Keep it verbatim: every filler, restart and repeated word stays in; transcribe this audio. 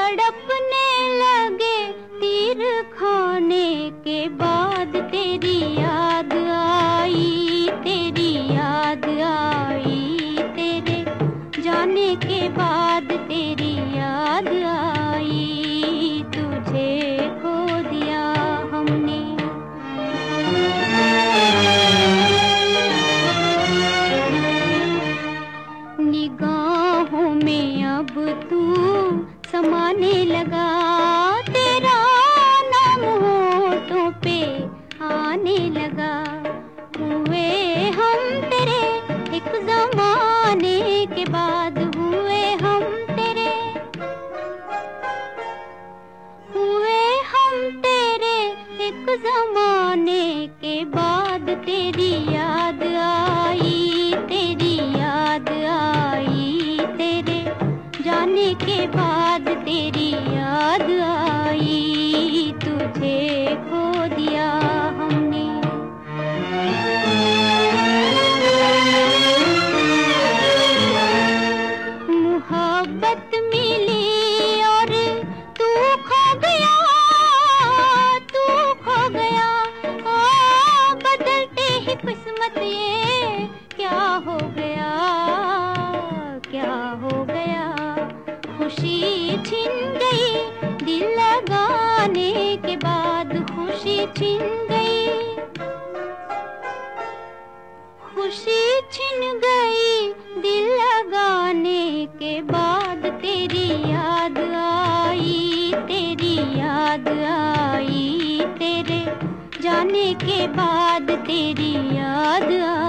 तड़पने लगे तीर खाने के बाद तेरी याद आई, तेरी याद आई, तेरे जाने के बाद तेरी याद आई, तुझे खो दिया हमने। निगाहों में अब तू समाने लगा, तेरा नाम होठों पे आने लगा। हुए हम तेरे एक जमाने के बाद, हुए हम तेरे, हुए हम तेरे एक जमाने के बाद। तेरी याद आई, तेरी याद आई, तेरे जाने के बाद तेरी याद आई, तुझे खो दिया हमने। मोहब्बत मिली और तू खो गया, तू खो गया। आ, बदलते ही किस्मत ये क्या हो गया, क्या हो गया। खुशी छिन गई दिल लगाने के बाद, खुशी छिन गई, खुशी छिन गई दिल लगाने के बाद। तेरी याद आई, तेरी याद आई, तेरे जाने के बाद तेरी याद आई।